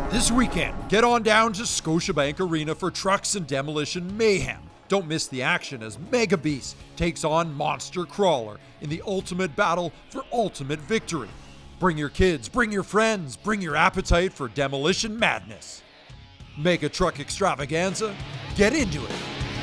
This weekend, get on down to Scotiabank Arena for Trucks and Demolition Mayhem. Don't miss the action as Mega Beast takes on Monster Crawler in the ultimate battle for ultimate victory. Bring your kids, bring your friends, bring your appetite for demolition madness. Mega Truck Extravaganza, get into it.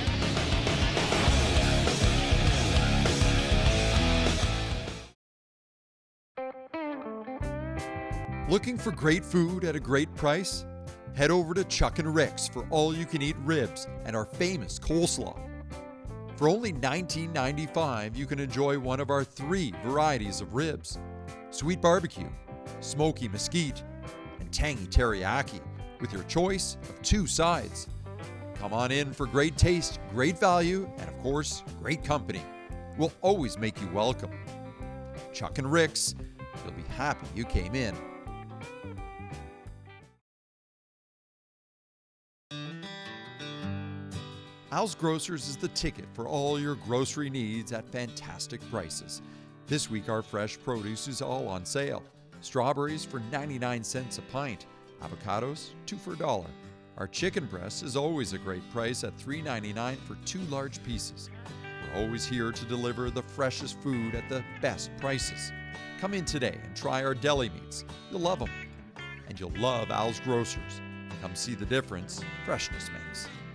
Looking for great food at a great price? Head over to Chuck and Rick's for all-you-can-eat ribs and our famous coleslaw. For only $19.95, you can enjoy one of our 3 varieties of ribs: sweet barbecue, smoky mesquite, and tangy teriyaki, with your choice of 2 sides. Come on in for great taste, great value, and of course, great company. We'll always make you welcome. Chuck and Rick's, you'll be happy you came in. Al's Grocers is the ticket for all your grocery needs at fantastic prices. This week our fresh produce is all on sale. Strawberries for 99 cents a pint, avocados 2 for $1. Our chicken breast is always a great price at $3.99 for 2 large pieces. We're always here to deliver the freshest food at the best prices. Come in today and try our deli meats. You'll love them. And you'll love Al's Grocers. Come see the difference freshness makes.